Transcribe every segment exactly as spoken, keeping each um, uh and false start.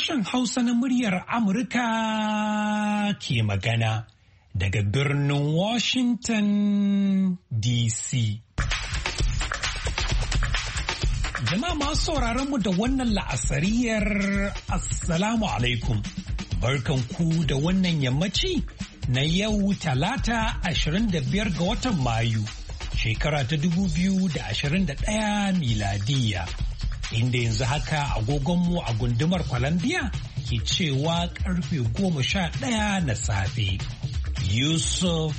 Sashen Hausa na muryar Amurka ke magana daga birnin Washington D C. Jama'a masu sauraron mu da wannan la'asariyar Assalamu alaikum. Barkan ku da wannan yammaci na yau Talata ashirin da biyar ga watan Mayu, shekara ta dubu biyu da ashirin da ɗaya miladiya. Inda yanzu haka agogonmu a gundumar Columbia ke cewa karfe goma sha ɗaya na safe. Yusuf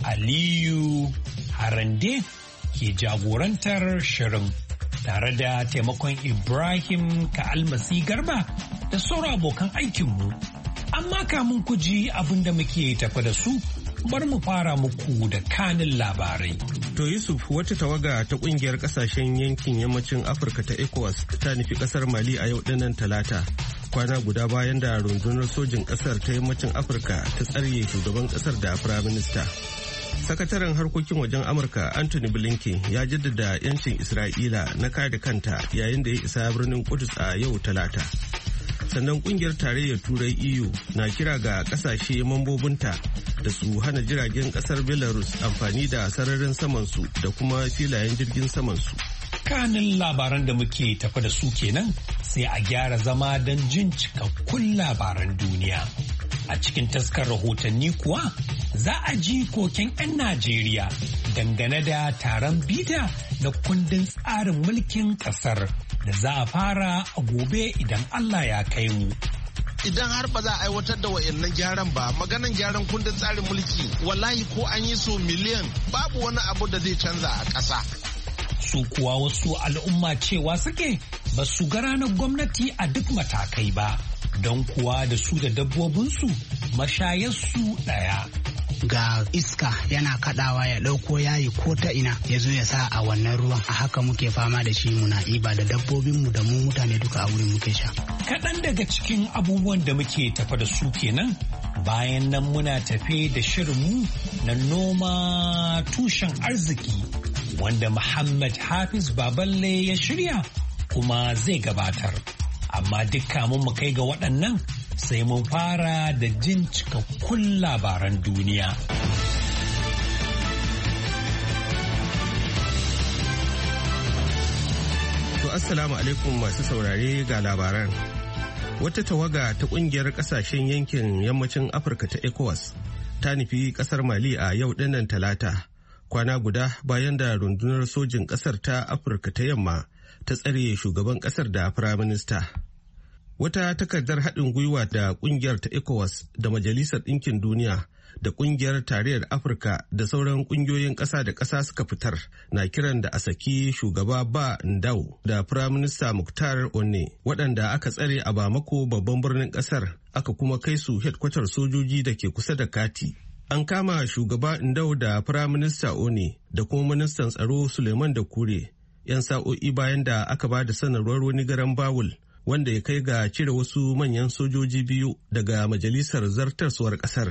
Aliyu Harande ke jagorantar shirin tare da taimakon Ibrahim Ka'almasi Garba da sauran abokan aikinmu. Amma kamun ku ji abin da muke tafa da su, bar mu fara muku da kanin labarai. To Yusuf, wata tawaga ta kungiyar kasashen yankin yammacin Afirka ta ECOWAS ta nufi kasar Mali a yau dinnan Talata. Kwana guda bayan da rundunar sojin kasar ta yammacin Afirka ta tsare shugaban kasar da firaminista. Sakataren harkokin wajen Amurka Anthony Blinken ya jaddada yancin Isra'ila na kare kanta yayin da ya isa birnin Kudus a yau Talata. Sannan kungiyar tarayyar Turai E U na kira ga kasashe mambobinta da su hana jiragen kasar Belarus amfani da sararin samansu da kuma filayen jirgin samansu. Kanin labaran da muke tafa da su kenan sai a gyara zama don jin cikakkun labaran duniya. A cikin taskar rahotanni kuwa za a ji koken 'yan Najeriya dangane da taron bita na kundin tsarin mulkin kasar da za a fara a gobe idan Allah ya kai mu. Idan har ba za a aiwatar da wa'annan gyaran ba, maganan gyaran kundin tsarin mulki wallahi ko an yi so miliyan babu wani abu da zai canza a ƙasa. Su kuwa wasu al'umma cewa suke ba su ga ranar gwamnati a duk matakai ba, don kuwa da su da dabbobinsu mashayarsu ɗaya. Ga iska yana kadawa ya dauko yayi ko ta ina ya zo ya sa a wannan ruwan, a haka muke fama da shi muna iba da dabbobinmu da mu mutane duka a wurin muke sha. Kaɗan daga cikin abubuwan da muke tafa da su kenan, bayan nan muna tafe da shirinmu na noma tushen arziki wanda Muhammad Hafiz Baballe ya shirya kuma zai gabatar. Amma dukka mun mu kai ga waɗannan sai mun fara da jin cikakkun labaran duniya. To assalamu alaikum masu saurare ga labaran. Wata tawaga ta kungiyar kasashen yankin yammacin Afirka ta ECOWAS ta nufi kasar Mali a yau dinnan Talata, kwana guda bayan da rundunar sojin kasar ta Afirka ta yamma ta tsare shugaban kasar da firaminista. Wata takardar haɗin gwiwa da ƙungiyar ta ECOWAS da Majalisar Ɗinkin Duniya da ƙungiyar Tarayyar Afirka da sauran ƙungiyoyin ƙasa da ƙasa suka fitar na kiran da a saki shugaba Ba Ndau da Firaminista Muktar Onne waɗanda aka tsare a Bamako babban birnin ƙasar aka kuma kai su hedkwatar sojoji da ke kusa da Kati. An kama shugaba Ndau da Firaminista Onne da kuma ministan tsaro Suleiman Dakure 'yan sa'o'i bayan da aka ba da sanarwar wani garan bawul wanda ya kai ga cire wasu manyan sojoji biyu daga majalisar zartaswar kasar.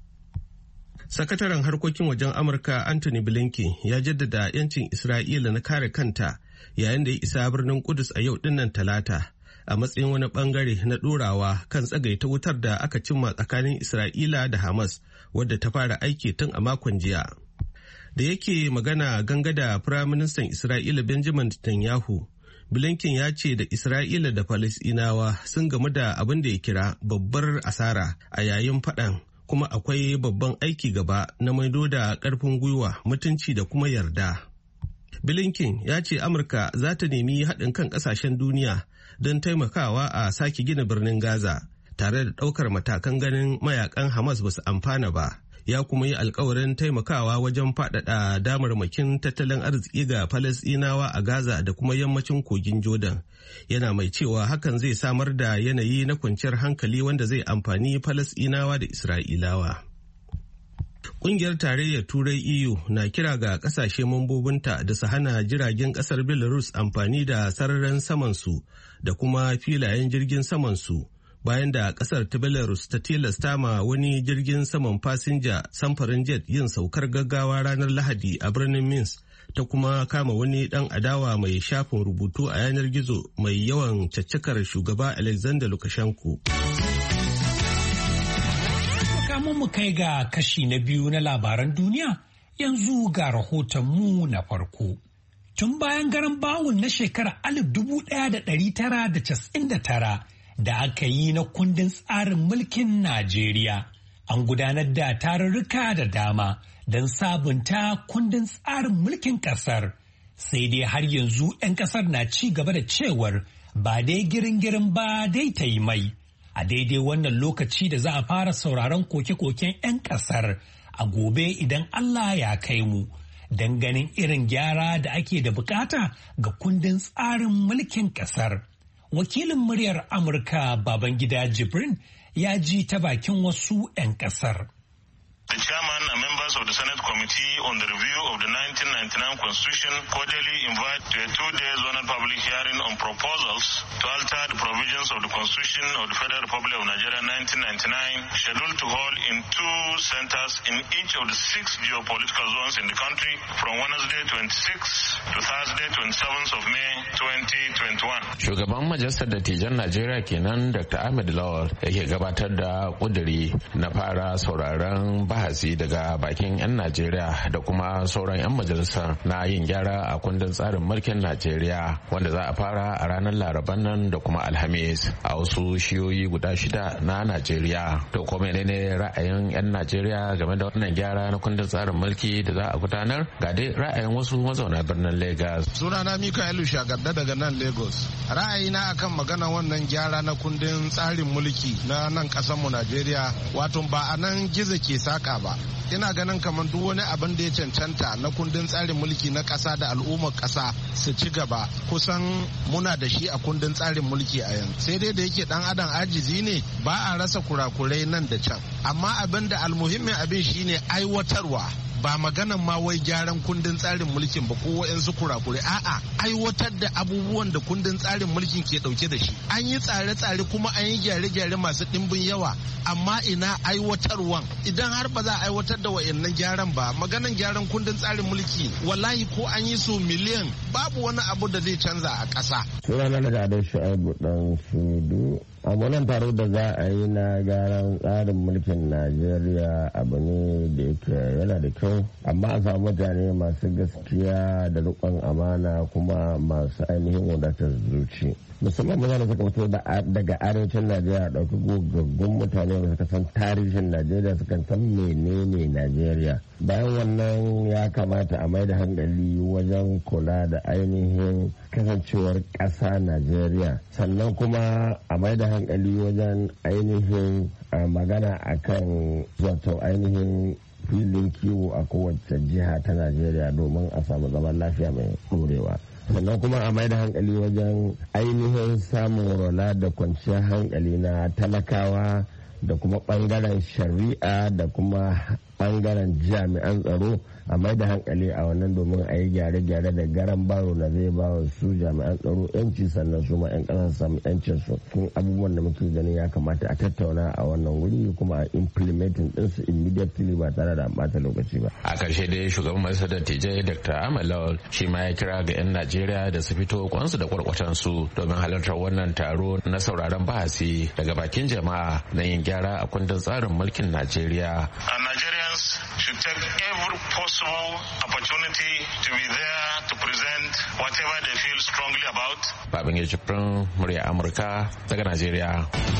Sakataren harkokin wajen Amurka Anthony Blinken ya jaddada 'yancin Isra'ila na kare kanta yayin da ya isa birnin Kudus a yau dinnan Talata a matsayin wani bangare na ɗorawa kan tsagaita wutar da aka cimma tsakanin Isra'ila da Hamas wadda ta fara aiki tun a makon jiya. Da yake magana ganga da Firaministan Isra'ila Benjamin Netanyahu, Blinken ya ce da Isra'ila da Falasɗinawa sun gamu da abin da ya kira babbar asara a yayin faɗan, kuma akwai babban aiki gaba na maido da ƙarfin gwiwa, mutunci da kuma yarda. Blinken ya ce Amurka za ta nemi haɗin kan ƙasashen duniya don taimakawa a sake gina birnin Gaza, tare da ɗaukar matakan ganin mayakan Hamas ba su amfana ba. Ya kuma yi alkawarin taimakawa wajen faɗaɗa damarmakin tattalin arziki ga Falasɗinawa a Gaza da kuma yammacin kogin Jordan. Yana mai cewa hakan zai samar da yanayi na kwanciyar hankali wanda zai amfani Falasɗinawa da Isra'ilawa. Ƙungiyar Tarayyar Turai E U na kira ga ƙasashe mambobinta da su hana jiragen ƙasar Belarus amfani da sararin samansu da kuma filayen jirgin samansu bayan da kasar ta Belarus ta tilasta ma wani jirgin saman fasinja samfurin jet yin saukar gaggawa ranar Lahadi a birnin Minsk, ta kuma kama wani dan adawa mai shafin rubutu a yanar gizo mai yawan caccakar shugaba Alexander Lukashenko. Kamun mu kai ga kashi na biyu na labaran duniya, yanzu ga rahotonmu na farko. Tun bayan garan bawul na shekarar alif dubu ɗaya da ɗari tara da casa'in da tara da aka yi na kundin tsarin mulkin Najeriya, an gudanar da tarurruka da dama don sabunta kundin tsarin mulkin ƙasar. Sai dai har yanzu 'yan ƙasar na ci gaba da cewar ba dai girin-girin ba dai ta yi mai. A daidai wannan lokaci da za a fara sauraron koke-koken 'yan ƙasar a gobe idan Allah ya kai mu, don ganin irin gyara da ake da bukata ga kundin tsarin mulkin ƙasar. Wakilin muryar Amurka Babangida Jibrin ya ji ta bakin wasu 'yan ƙasar. The chairman and members of the Senate Committee on the Review of the nineteen ninety-nine Constitution cordially invite to a two-day zonal public hearing on proposals to alter the provisions of the Constitution of the Federal Republic of Nigeria nineteen ninety-nine, scheduled to hold in two centers in each of the six geopolitical zones in the country from Wednesday twenty-sixth to Thursday twenty-seventh of May twenty twenty-one. Shugaban Majalisar Dattijan Najeriya kenan Doctor Ahmed Lawal yake gabatar da kuduri na fara sauraron bahasi daga bakin 'yan Najeriya da kuma sauran 'yan majalisa na yin gyara a kundin tsarin mulkin Najeriya wanda za a fara a ranar Laraban nan da kuma Alhamis a wasu shiyoyi guda shida na Najeriya. To ko menene ra'ayin 'yan Najeriya game da wannan gyara na kundin tsarin mulki da za a gudanar? Ga dai ra'ayin wasu mazauna birnin Lagos. Sunana Mikaelu Shagadda daga nan Lagos. Ra'ayina akan magana wannan gyara na kundin tsarin mulki na nan kasar mu Najeriya, wato ba a nan gizo ke saka ba. Ina ganin kamar duk wani abin da ya cancanta na kundin tsarin mulki na ƙasa da al'ummar ƙasa su ci gaba kusan muna da shi a kundin tsarin mulki a yanzu. Sai dai da yake dan adam ajizi ne, ba a rasa kurakurai nan da can, amma abin da almuhimmin abin shine aiwatarwa. Ba maganan ma wai gyaran kundin tsarin mulkin ba ko wa'yansu kurakure, a'a aiwatar da abubuwan da kundin tsarin mulkin ke dauke da shi. An yi tsare-tsare kuma an yi gyare-gyare masu ɗimbin yawa, amma ina aiwatarwan? Idan har ba za a aiwatar da wa'yannan gyaran ba, maganan gyaran kundin tsarin mulki wallahi ko an yi su miliyan babu wani abu da zai canza a ƙasa. Sunana daga Adon Shu'aibu dan Sudu. A wannan taro da za a yi na gyaran tsarin mulkin Najeriya abu ne da yake yana da kyau, amma a samu mutane masu gaskiya da riƙon amana kuma masu ainihin wadatar zuci. Musamman mutane suka fito daga arewacin Najeriya, ɗauki gogaggun mutane da suka san tarihin Najeriya, suka san menene Najeriya. Bayan wannan ya kamata a mai da hankali wajen kula da ainihin kasancewar ƙasa Najeriya, sannan kuma a mai da hankali wajen ainihin magana akan wato ainihin filin kiwo a kowace jiha ta Najeriya domin a samu zaman lafiya mai ɗorewa. Sannan kuma a mai da hankali wajen ainihin samun rola da kwanciyar hankali na talakawa da kuma bangaren shari'a da kuma bangaren jami'an tsaro, a mai da hankali a wannan domin a yi gyare-gyare da garan baro da zai ba wa su jami'an tsaro yanci, sannan su ma 'yan ƙasa samu yancin su. Kun abubuwan da muke ganin ya kamata a tattauna a wannan wuri kuma a implementing ɗinsu immediately ba tare da ɓata lokaci ba. A ƙarshe dai shugaban majalisar dattijai Doctor Ahmed Lawal shi ma ya kira ga 'yan Najeriya da su fito kwansu da kwarkwatansu domin halartar wannan taro na sauraron bahasi daga bakin jama'a na yin gyara a kundin tsarin mulkin Najeriya. Nigerians should take every possible opportunity to be there to present whatever they feel strongly about. Babin Jibrin, murya Amurka daga Najeriya.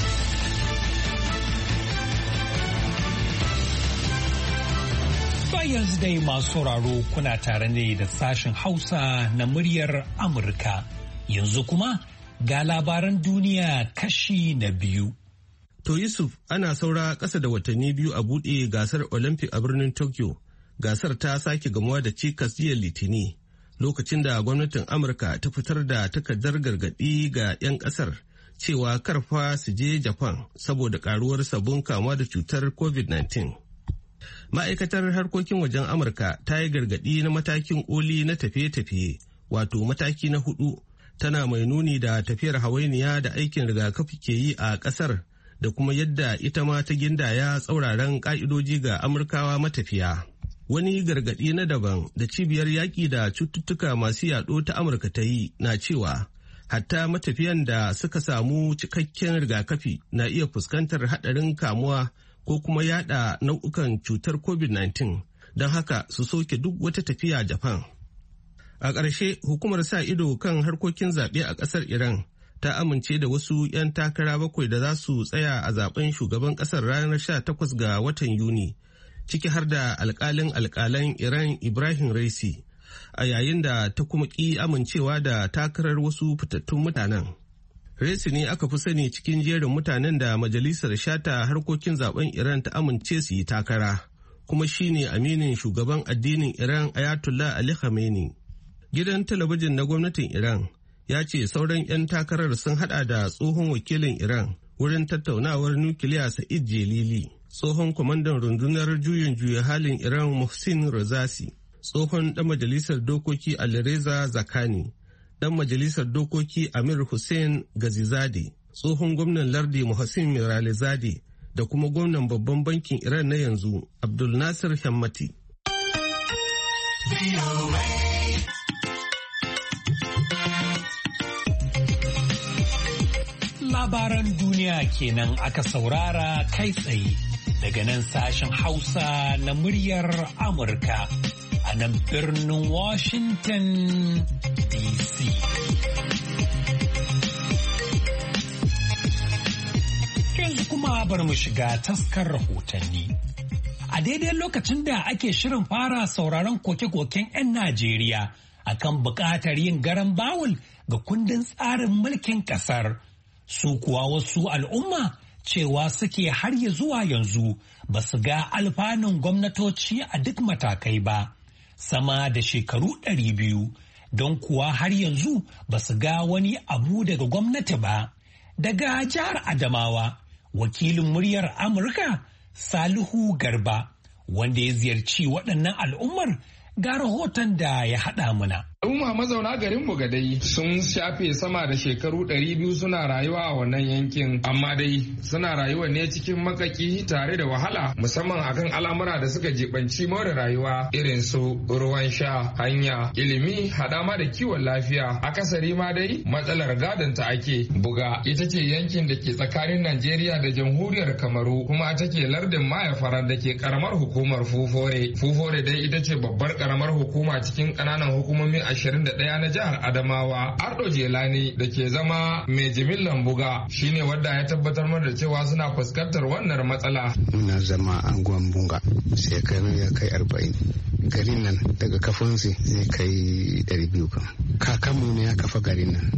Ba yanzu dai masu sauraro kuna tare ne da sashen Hausa na muryar Amurka. Yanzu kuma ga labaran duniya kashi na biyu. To Yusuf, ana saura ƙasa da watanni biyu a buɗe gasar Olympic a birnin Tokyo. Gasar ta sake gamuwa da cikas jiya Litini, lokacin da gwamnatin Amurka ta fitar da takardar gargaɗi ga 'yan ƙasar cewa karfa su je Japan saboda ƙaruwar sabbin kamuwa da cutar covid nineteen. Ma'aikatar harkokin wajen Amurka ta yi gargaɗi na matakin koli na tafiye-tafiye, wato mataki na hudu, tana mai nuni da tafiyar hawainiya da aikin rigakafi ke yi a ƙasar da kuma yadda ita ma ta gindaya tsauraran ƙa'idoji ga Amurkawa matafiya. Wani gargaɗi na daban da cibiyar yaƙi da cututtuka masu yaɗo ta Amurka ta yi na cewa hatta matafiyan da suka samu cikakken rigakafi na iya fuskantar haɗarin kamuwa ko kuma yaɗa nau'ukan cutar covid nineteen, don haka su soke duk wata tafiya Japan. A ƙarshe, hukumar sa ido kan harkokin zaɓe a ƙasar Iran ta amince da wasu 'yan takara bakwai da za su tsaya a zaben shugaban ƙasar ranar sha takwas ga watan Yuni, ciki har da alƙalin alƙalan Iran Ibrahim Raisi, a yayin da ta kuma ƙi amincewa da takarar wasu fitattun mutanen. Raisi ne aka fi sani cikin jerin mutanen da majalisar shata harkokin zaben Iran ta amince su yi takara, kuma shine aminin shugaban addinin Iran Ayatollah Ali Khamenei. Gidan talabijin na gwamnatin Iran ya ce sauran 'yan takarar sun hada da tsohon wakilin Iran wurin tattaunawar nukiliya Sa'id Jelili, tsohon kwamandan rundunar juyin juya halin Iran Muhsin Razasi, tsohon ɗan majalisar dokoki Alireza Zakani, ɗan majalisar dokoki Amir Hussein Gazizade, tsohon gwamnan lardi Muhsin Miralizade da kuma gwamnan babban bankin Iran na yanzu Abdul Nasir Hammati. Labaran duniya kenan aka saurara kai tsaye daga nan sashen Hausa na muryar Amurka a nan birnin Washington D C. Yanzu kuma bar mu shiga taskar rahotanni. A daidai lokacin da ake shirin fara sauraron koke-koken 'yan Najeriya akan buƙatar yin garan bawul ga kundin tsarin mulkin ƙasar. Su kuwa wasu al'umma cewa suke har ya zuwa yanzu ba su ga alfanun gwamnatoci a duk matakai ba, sama da shekaru ɗari biyu, don kuwa har yanzu ba su ga wani abu daga gwamnati ba. Daga jihar Adamawa, wakilin muryar Amurka Salihu Garba, wanda ya ziyarci waɗannan al'ummar, ga rahoton da ya haɗa mana. Al'umma mazauna garin Bugadai sun shafe sama da shekaru ɗari biyu suna rayuwa a wannan yankin, amma dai suna rayuwa ne cikin makaki tare da wahala, musamman akan al'amura da suka jibanci more rayuwa irin su ruwan sha, hanya, ilimi, hadama da kiwon lafiya. Akasari ma dai matsalar gadon ta ake. Buga ita ce yankin da ke tsakanin Najeriya da Jamhuriyar Kamaru, kuma take lardin Mayafarar da ke karamar hukumar Fufore. Fufore dai ita ce babbar karamar hukuma cikin ƙananan hukumomi ashirin da ɗaya na jihar Adamawa. Ardo Jelani da ke zama mai jimillan Buga shine wanda ya tabbatar mana da cewa suna fuskantar wannan matsala. Muna zama anguwan Bunga shekaru ya kai arba'in. Garin nan daga kafansu zai kai ɗari biyu kan. Kakanmu ne ya kafa garin nan.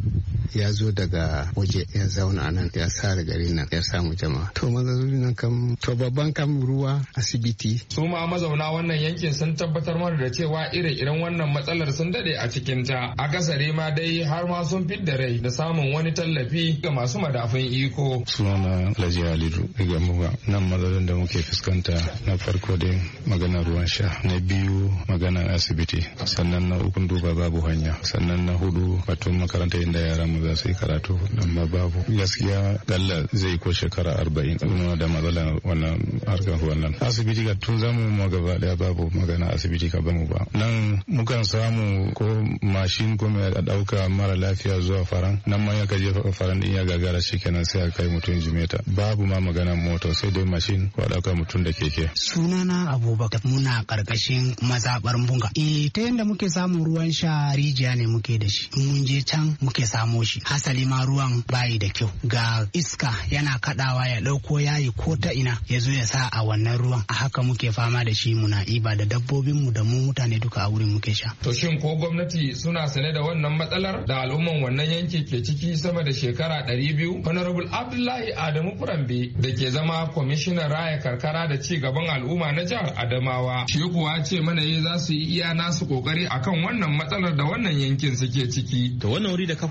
Ya zo daga waje ya zauna a nan ya sa da garin nan ya samu jama'a. To mazaloli nan kam to babban kam ruwa asibiti. Su ma mazauna wannan yankin sun tabbatar mana da cewa ire-iren wannan matsalar sun dade a cikin ta. Akasari ma dai har ma sun fidda rai da samun wani tallafi ga masu madafun iko. Sunana Alhaji Halidu daga Muga. Nan matsalolin da muke fuskanta na farko dai maganar ruwan sha, na biyu maganar asibiti, sannan na uku duba babu hanya, sannan na hudu batun makaranta inda yaran mu za su yi karatu, amma babu. Gaskiya dalla zai ko shekara arba'in kuma da matsala wannan harkar wannan asibiti ga tun zamu mu gaba daya babu magana asibiti ka bamu ba. Nan mukan samu ko mashin ko mai dauka mara lafiya zuwa faran, nan ma ya kaje faran din ya gagara shikenan sai a kai mutum jimeta. Babu ma magana moto sai dai mashin ko dauka mutum da keke. Sunana Abubakar, muna karkashin mazabar Bunga. Eh ta yanda muke samun ruwan sha rijiya ne muke da shi. Mun je can muke samo shi. Hasali ma ruwan bayi da kyau. Ga iska yana kadawa ya dauko yayi ko ta ina ya zo ya sa a wannan ruwan. A haka muke fama da shi, muna iba da dabbobin mu da mu mutane duka a wurin muke sha. To shin ko gwamnati suna sane da wannan matsalar da al'umman wannan yanki ke ciki sama da shekara ɗari biyu? Honorable Abdullahi Adamu Furambe da ke zama kwamishinan raya karkara da ci gaban al'umma na jihar Adamawa, shi kuwa ce mana yi za su yi iya nasu kokari akan wannan matsalar da wannan yankin suke ciki. To wannan wuri da ka faɗa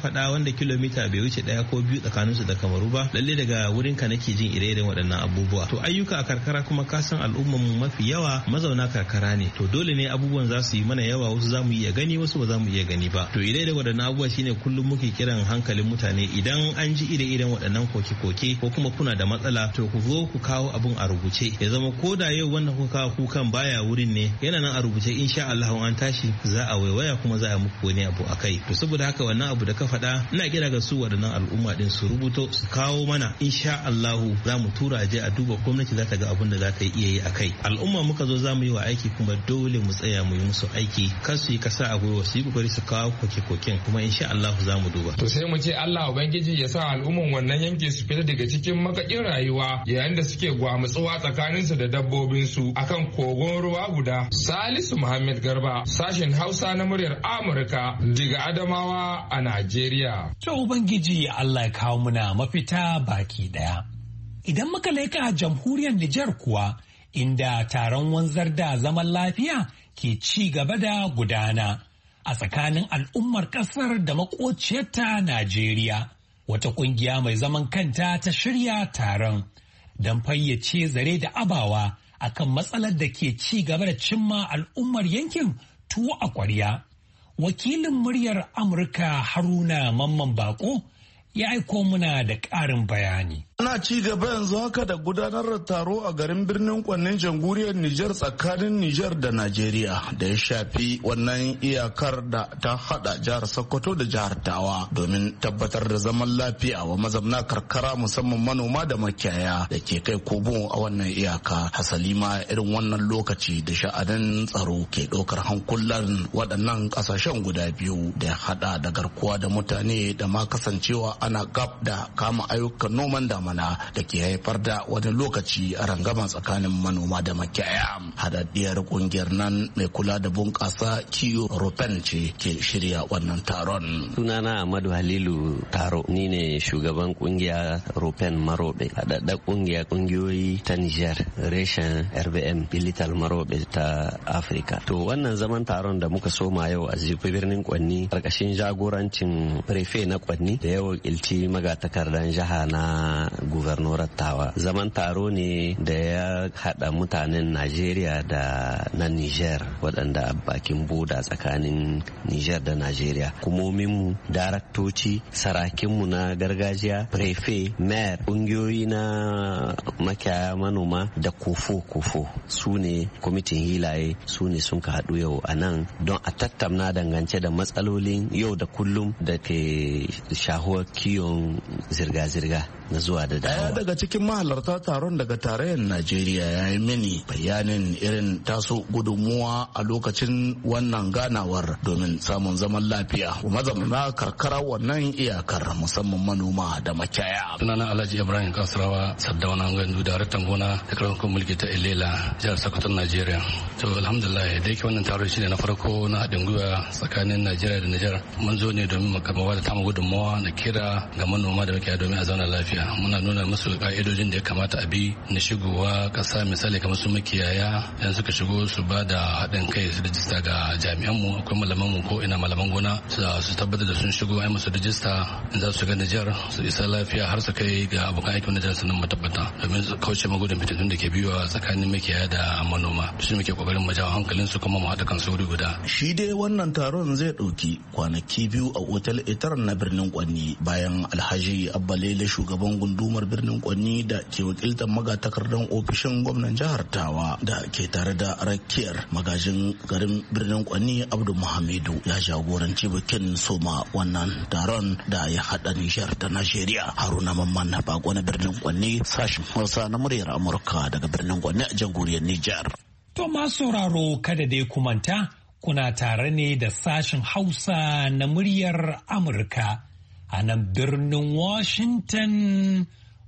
wanda kilomita bai wuce daya ko biyu tsakanin su da Kamaru ba lalle daga wurin ka nake jin ire-iren waɗannan abubuwa. To ayyuka a karkara kuma ka san al'umman mu mafi yawa mazauna karkara ne, to dole ne abubuwan za su yi mana yawa, wasu za mu iya gani wasu ba za mu iya gani ba. To ire-iren waɗannan abubuwa shine kullum muke kiran hankalin mutane, idan an ji ire-iren waɗannan koke-koke ko kuma kuna da matsala to ku zo ku kawo abun a rubuce, ya zama ko da yau wannan kuka kawo kukan baya wurin ne yana nan a rubuce, insha Allah an tashi za a waiwaya kuma za a muku wani abu a kai. To saboda haka wannan abu da ka faɗa ina kira ga su waɗannan al'umma din su rubuto su kawo mana, insha Allahu za mu tura je a duba, gwamnati za ta ga abin da za ta iya yi a kai. Al'umma muka zo za mu yi wa aiki kuma dole mu tsaya mu yi musu aiki, kar su yi kasa a gwiwa, su yi kokari su kawo koke-koken kuma insha Allahu za mu duba. To sai mu ce Allah ubangiji ya sa al'umman wannan yanki su fita daga cikin makakin rayuwa yayin da suke gwamutsuwa tsakaninsu da dabbobinsu akan kogon ruwa guda. Salisu Muhammad Garba, sashen Hausa na muryar Amurka daga Adamawa a Najeriya. To Ubangiji Allah ya kawo muna mafita baki daya. Idan muka leka jamhuriyar Nijar kuwa, inda taron wanzar da zaman lafiya ke ci gaba da gudana a tsakanin al'ummar kasar da makociyarta Najeriya. Wata kungiya mai zaman kanta ta shirya taron don fayyace zare da abawa akan matsalar da ke ci gaba da cimma al'ummar yankin tuwo a ƙwarya. Wakilin muryar Amurka Haruna Mamman Bako ya aiko muna da ƙarin bayani. Ana ci gaba yanzu haka da gudanar da taro a garin birnin Kwannin jamhuriyar Nijar tsakanin Nijar da Najeriya da ya shafi wannan iyakar da ta hada jihar Sokoto da jihar Tawa domin tabbatar da zaman lafiya wa mazamna karkara musamman manoma da makiyaya da ke kai kobo a wannan iyaka. Hasali ma irin wannan lokaci da sha'anin tsaro ke ɗaukar hankulan waɗannan ƙasashen guda biyu da ya hada da garkuwa da mutane da ma kasancewa ana gab da kama ayyukan noman damana da ke haifar da wani lokaci a rangama tsakanin manoma da makiyaya. Hadaddiyar kungiyar nan mai kula da bunƙasa kiyo Rupen ce ke shirya wannan taron. Sunana Ahmadu Halilu Taro, ni ne shugaban kungiya Rupen Marobe, haɗaɗɗar kungiya kungiyoyi ta Nijar reshen R B M Bilital Marobe ta Afirka. To wannan zaman taron da muka soma yau a birnin Kwanni ƙarƙashin jagorancin prefe na Kwanni da yawa ilci magatakardan jiha na guvernorar Tawa. Zaman taro ne da ya haɗa mutanen Najeriya da na Niger waɗanda a bakin boda tsakanin Niger da Najeriya. Hukumominmu, daraktoci, sarakinmu na gargajiya, prefe, mayor, ƙungiyoyi na makiyaya manoma da kofo-kofo su ne kwamitin hilaye su ne sun ka haɗu yau a nan don a tattauna dangance da matsalolin yau da kullum da ke shahuwar kiwon zirga-zirga na zuwa da dawowa. Daya daga cikin mahalarta taron daga tarayyar Najeriya ya yi mini bayanin irin taso gudunmuwa a lokacin wannan ganawar domin samun zaman lafiya mazamuna karkara wannan iyakar musamman manoma da makiyaya. Sunana Alhaji Ibrahim Kasarawa Saddauna Gandu, daraktan gona da karamar mulki ta Ilela jihar Sokoto Najeriya. To alhamdulillah da yake wannan taron shine na farko na haɗin gwiwa tsakanin Najeriya da Nijar. Mun zo ne domin mu kama da tamu gudunmuwa da kira ga manoma da makiyaya domin a zauna lafiya. Muna nuna musu ka'idojin da ya kamata a bi na shigowa ƙasa, misali kamar su makiyaya idan suka shigo su ba da haɗin kai su rijista ga jami'anmu, akwai malaman mu ko ina malaman gona su tabbatar da sun shigo ai musu rijista in za su ga Nijar su isa lafiya har su kai ga abokan aikin Nijar sannan mu tabbata domin su kauce magudin fitintun da ke biyuwa tsakanin makiyaya da manoma. Shi muke kokarin mu jawo hankalin su kuma mu haɗa kan sauri guda. Shi dai wannan taron zai ɗauki kwanaki biyu a otal Itar na birnin Kwanni bayan Alhaji Abbalele shugaban gundumar birnin Kwanni da ke wakiltar magatakardan ofishin gwamnan jihar Tawa da ke tare da rakiyar magajin garin birnin Kwanni Abdu Muhammadu ya jagoranci bikin soma wannan taron da ya haɗa Nijar da Najeriya. Haruna Mamman na bako na birnin Kwanni, sashen Hausa na muryar Amurka daga birnin Kwanni a jamhuriyar Nijar. To masu sauraro kada dai kumanta kuna tare ne da sashen Hausa na muryar Amurka a nan birnin Washington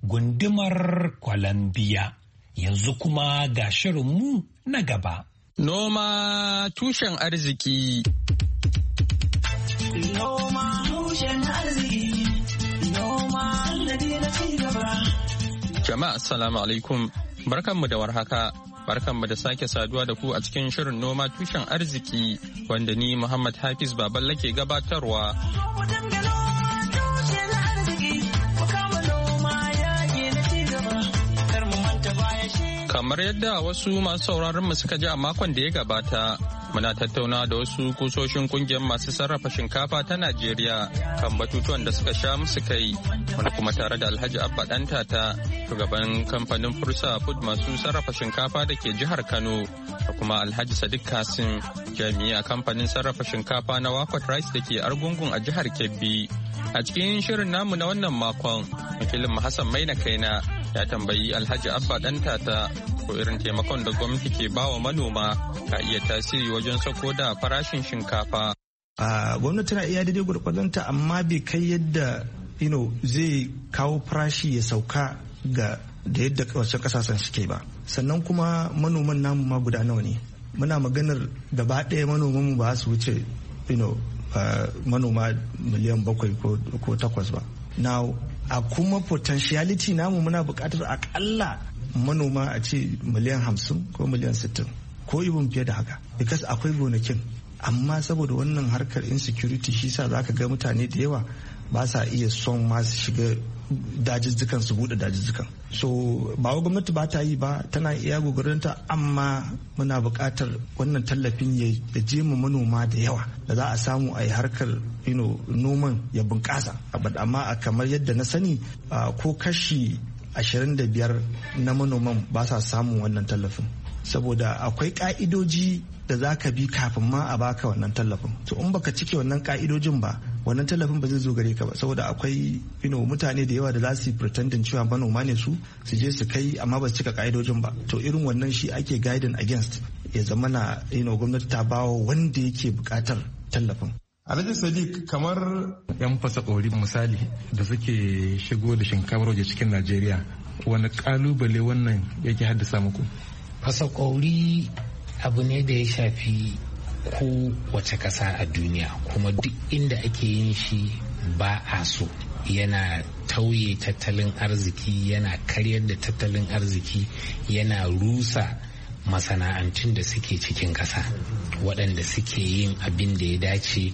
gundumar Columbia. Yanzu kuma ga shirinmu na gaba. Noma tushen arziki. Noma tushen arziki. Noma sannadi na ci gaba. Jama'a assalamu alaikum. Barkanmu da warhaka. Barkanmu da sake saduwa da ku a cikin shirin noma tushen arziki wanda ni Muhammad Hafiz Baballa ke gabatarwa. Kamar yadda wasu masu sauraron mu suka ji a makon da ya gabata, muna tattauna da wasu kusoshin kungiyar masu sarrafa shinkafa ta Najeriya kan batutuwan da suka sha musu kai. Wani kuma tare da Alhaji Abba Danta ta shugaban kamfanin Fursa Food masu sarrafa shinkafa da ke jihar Kano, da kuma Alhaji Sadiq Kasim jami'i a kamfanin sarrafa shinkafa na Wakot Rice da ke Argungun a jihar Kebbi. A cikin shirin namu na wannan makon, wakilin Hassan Maina Kaina ya tambayi Alhaji Abba Danta ta ko irin taimakon da gwamnati ke bawa manoma ka iya tasiri wajen sako da farashin shinkafa. A gwamnati na iya daidai gwargwadonta, amma bai kai yadda you know, zai kawo farashi ya sauka ga da yadda wasu kasashen suke ba. Sannan kuma manoman namu ma guda nawa ne. Muna maganar gaba ɗaya manoman mu ba su wuce you know, uh, manoma miliyan bakwai ko takwas ba. Now, a kuma potentiality namu muna buƙatar akalla manoma a ce miliyan hamsin ko miliyan sittin ko even fiye da haka, because akwai gonakin, amma saboda wannan harkar insecurity shi sa za ka ga mutane da yawa ba sa iya son masu shiga dajizzukan su bude dajizzukan. So ba wa gwamnati ba ta yi ba, tana iya gogorinta, amma muna buƙatar wannan tallafin ya je mu manoma da yawa da za a samu a yi harkar you know, noman ya bunƙasa. Amma kamar yadda na sani ko kashi ashirin da biyar na manoman ba sa samun wannan tallafin, saboda akwai ka'idoji da za ka bi kafin ma a baka wannan tallafin. To in baka cike wannan ka'idojin ba, wannan tallafin ba zai zo gare ka ba, saboda akwai you know, mutane da yawa da za su yi pretending cewa manoma ne su su je su kai amma ba su cika ka'idojin ba. To irin wannan shi ake guiding against, ya zama na you know, gwamnati ta bawa wanda yake bukatar tallafin. Alhaji Sadiq, kamar yan fasa ƙori misali da suke shigo da shinkafar waje cikin Najeriya, wani kalubale wannan yake haddasa muku? Fasa ƙori abu ne da ya shafi ko wace ƙasa a duniya, kuma duk inda ake yin shi ba a so. Yana tauye tattalin arziki, yana karyar da tattalin arziki, yana rusa masana'antun da suke cikin ƙasa waɗanda suke yin abin da ya dace.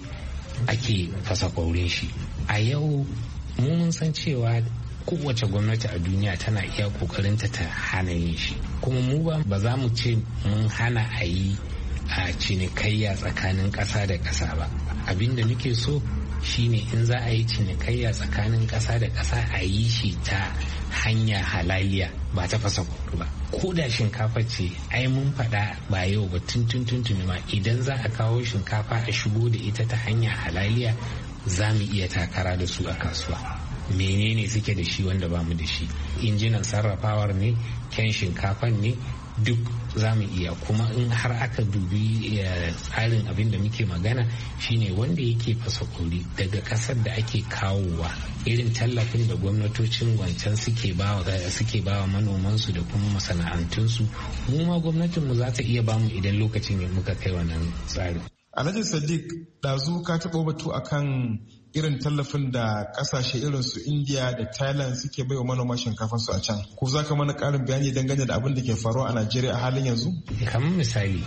Ake fasa ƙaurin shi. A yau mun san cewa kowace gwamnati a duniya tana iya ƙoƙarinta ta hana yin shi, kuma mu ba za mu ce mun hana a yi a cinikayya tsakanin ƙasa da ƙasa ba. Abin da nake so shine in za a yi cinikayya tsakanin ƙasa da ƙasa a yi shi ta hanya halaliya, ba ta fasa ƙauri ba. Ko da shinkafa ce, ai mun faɗa ba yau ba tun tun tun ma, idan za a kawo shinkafa a shigo da ita ta hanya halaliya, za mu iya takara da su a kasuwa. Menene suke da shi wanda ba mu da shi? Injinan sarrafawar ne, kyan shinkafan ne, duk za mu iya. Kuma in har aka dubi tsarin abin da muke magana shine wanda yake fasa kori daga kasar da ake kawowa, irin tallafin da gwamnatocin wancan suke bawa suke bawa manomansu da kuma masana'antunsu, mu ma gwamnatinmu za ta iya bamu idan lokacin ya muka kai wannan tsarin. Alhaji Sadiq, ɗazu ka taɓa batu akan irin tallafin da kasashe irin su India da Thailand suke baiwa manoma shinkafar su a can. Ko za ka mana ƙarin bayani dangane da abin da ke faruwa a Najeriya a halin yanzu? Kamar misali,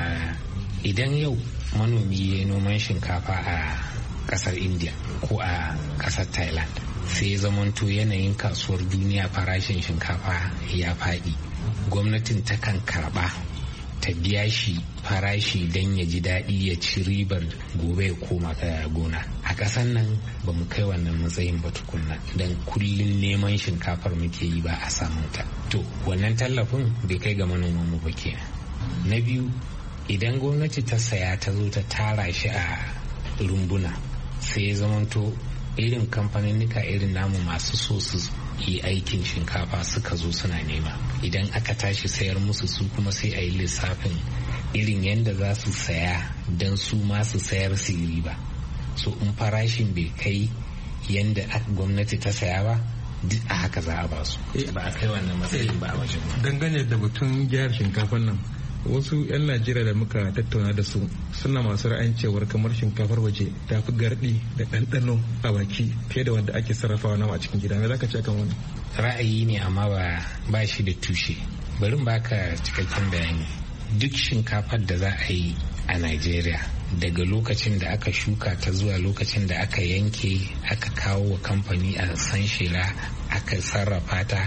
idan yau manomi ya noman shinkafa a ƙasar India ko a ƙasar Thailand, sai zamanto yanayin kasuwar duniya farashin shinkafa ya faɗi, gwamnatin takan karɓa ta biya shi farashi don ya ji daɗi ya ci ribar gobe ya koma gona. A ƙasan nan ba mu kai wannan matsayin ba tukunna, don kullum neman shinkafar muke yi ba a samun ta. To wannan tallafin bai kai ga manoman mu ba kenan. Na biyu, idan gwamnati ta saya ta zo ta tara shi a rumbuna, sai ya zamanto irin kamfaninnika irin namu masu so su yi aikin shinkafa suka zo suna nema, idan aka tashi sayar musu su kuma sai a yi lissafin irin yadda za su saya don su ma su sayar su yi riba. So in farashin bai kai yadda gwamnati ta saya ba, duk a haka za a ba su, ba a kai wannan matsayin ba a wajen. Dangane da batun gyara shinkafan nan, wasu 'yan Najeriya da muka tattauna da su suna masu ra'ayin cewar kamar shinkafar waje ta fi gardi da ɗanɗano a baki fiye da wanda ake sarrafawa nama a cikin gida. Me za ka ce kan wani? Ra'ayi ne amma ba ba shi da tushe. Bari in baka cikakken bayani. Duk shinkafar da za a yi a Najeriya, daga lokacin da aka shuka ta zuwa lokacin da aka yanke aka kawo wa kamfani a san shela aka sarrafa ta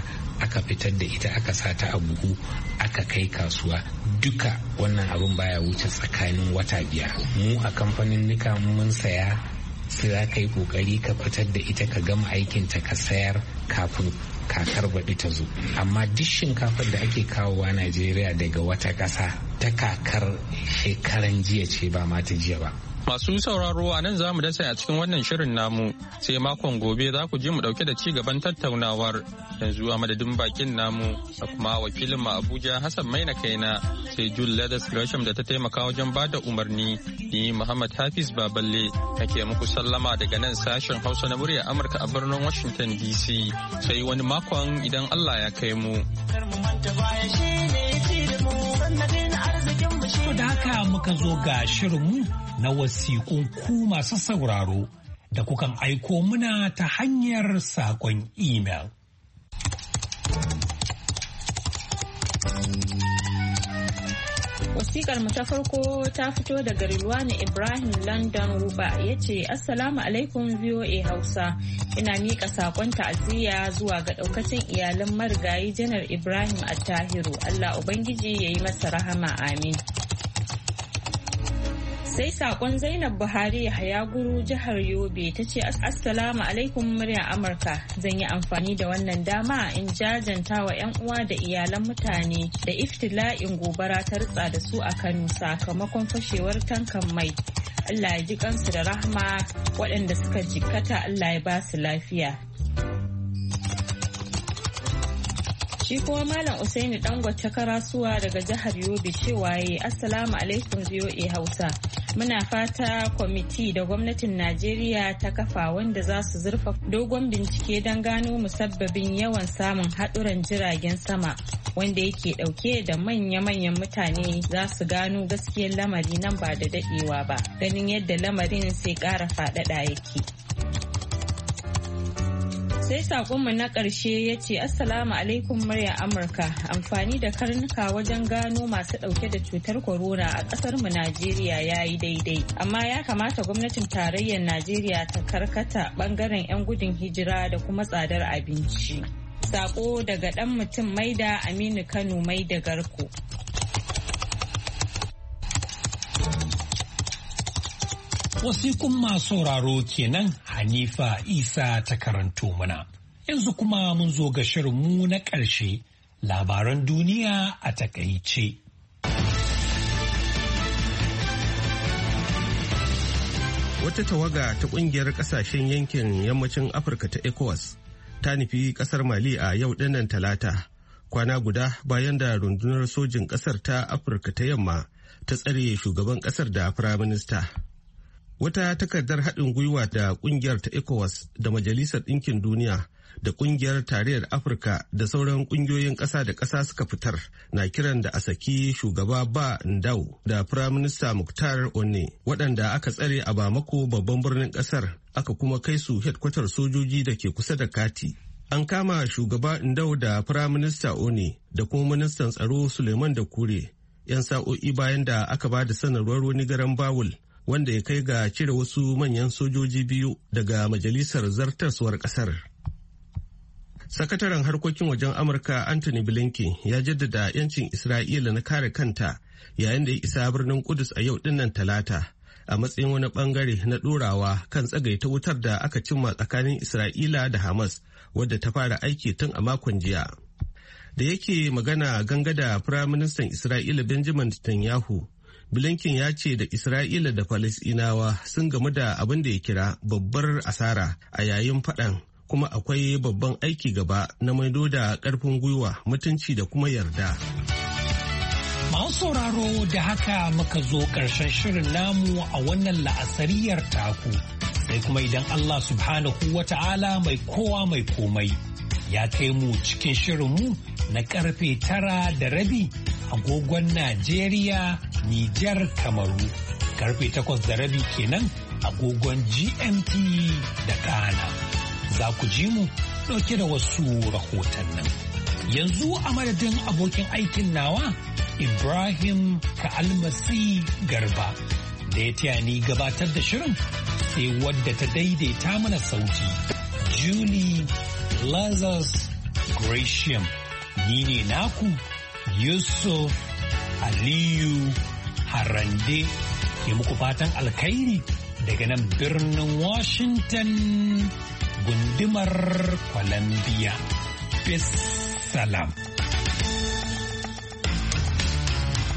aka fitar da ita aka sa ta a buhu aka kai kasuwa, duka wannan abin baya wuce tsakanin wata biyar. Mu a kamfanin nika mun saya sai za ka yi kokari ka fitar da ita ka gama aikinta ka sayar kafin kakar baɗi ta zo. Amma duk shinkafar da ake kawowa Najeriya daga wata ƙasa ta kakar shekaran jiya ce ba ma ta jiya ba. Masu sauraro a nan za mu dasa a cikin wannan shirin namu sai makon gobe za ku ji mu dauke da ci gaban tattaunawar. Yanzu a madadin bakin namu da kuma wakilin mu Abuja Hassan Maina Kaina sai Jul Leathers Gresham da ta taimaka wajen bada umarni. Ni Muhammad Hafiz Baballe nake muku sallama daga nan sashen Hausa na muryar Amurka a birnin Washington D C. Sai wani makon idan Allah ya kai mu. Da haka muka zo ga shirinmu na wasiƙun ku masu sauraro da kukan aiko muna ta hanyar saƙon imel. Wasikar mu ta farko ta fito daga Rilwani Ibrahim London Ruba ya ce Assalamu alaikum V O A Hausa, ina miƙa saƙon ta'aziyya zuwa ga ɗaukacin iyalan marigayi Janar Ibrahim Attahiru, Allah Ubangiji ya yi masa rahama, amin. Sai sakon Zainab Buhari Hayaguru jihar Yobe ta ce Assalamu alaikum murya Amurka, zan yi amfani da wannan dama in jajanta wa 'yan uwa da iyalan mutane da iftila'in gobara ta ritsa da su a Kano sakamakon fashewar tankan mai. Allah ya ji kansu da rahma, waɗanda suka jikkata Allah ya ba su lafiya. Shi kuma Malam Usaini Dangote Karasuwa daga jihar Yobe cewa yayi Assalamu alaikum V O A Hausa. Muna fata kwamiti da gwamnatin Najeriya ta kafa wanda za su zurfa dogon bincike don gano musabbabin yawan samun haɗuran jiragen sama wanda yake ɗauke da manya-manyan mutane za su gano gaskiyar lamari nan ba da daɗewa ba, ganin yadda lamarin sai ƙara faɗaɗa yake. Sai sakonmu na ƙarshe ya ce Assalamu alaikum murya Amurka, amfani da karnuka wajen gano masu ɗauke da cutar corona a ƙasar mu Najeriya ya yi daidai, amma ya kamata gwamnatin tarayyar Najeriya ta karkata ɓangaren 'yan gudun hijira da kuma tsadar abinci. Sako daga ɗan mutum Maida Aminu Kano Maida Garko. Wasikun masu sauraro kenan Hanifa Isa ta karanto mana. Yanzu kuma mun zo ga shirinmu na ƙarshe, labaran duniya a takaice. Wata tawaga ta ƙungiyar ƙasashen yankin yammacin Afirka ta ECOWAS ta nufi ƙasar Mali a yau dinnan Talata, kwana guda bayan da rundunar sojin ƙasar ta Afirka ta yamma ta tsare shugaban ƙasar da firaminista. Wata takardar haɗin gwiwa da ƙungiyar ta ECOWAS da Majalisar Ɗinkin Duniya da ƙungiyar Tarayyar Afirka da sauran ƙungiyoyin ƙasa da ƙasa suka fitar na kiran da a saki shugaba Ba Ndau da Firaminista Muktar Onne waɗanda aka tsare a Bamako babban birnin ƙasar aka kuma kai su hedkwatar sojoji da ke kusa da Kati. An kama shugaba Ndau da Firaminista Onne da kuma ministan tsaro Suleiman Dakure 'yan sa'o'i bayan da aka ba da sanarwar wani garan bawul wanda ya kai ga cire wasu manyan sojoji biyu daga majalisar zartaswar kasar. Sakataren harkokin wajen Amurka Anthony Blinken ya jaddada 'yancin Isra'ila na kare kanta yayin da ya isa birnin Kudus a yau dinnan Talata a matsayin wani bangare na ɗorawa kan tsagaita wutar da aka cimma tsakanin Isra'ila da Hamas wadda ta fara aiki tun a makon jiya. Da yake magana gangada Firaministan Isra'ila Benjamin Netanyahu, Blinken ya ce da Isra'ila da Falasɗinawa sun gamu da abin da ya kira babbar asara a yayin faɗan, kuma akwai babban aiki gaba na maido da ƙarfin gwiwa, mutunci da kuma yarda. Masu sauraro da haka muka zo ƙarshen shirin namu a wannan la'asariyar taku, sai kuma idan Allah subhanahu wa ta'ala mai kowa mai komai ya kai mu cikin shirinmu na ƙarfe tara da rabi agogon Najeriya, Nijar, Kamaru, karfe takwas da rabi kenan agogon G M T da Ghana. Za ku ji mu ɗauke da wasu rahotannin. Yanzu a madadin abokin aikin nawa, Ibrahim Ka'almasi Garba, da ya taya ni gabatar da shirin, sai wadda ta daidaita mana sauti, Julie Lazarus Gresham. Ni ne naku Yusuf Aliyu Harande ke muku fatan alkhairi daga nan birnin Washington gundumar Columbia. Peace salam.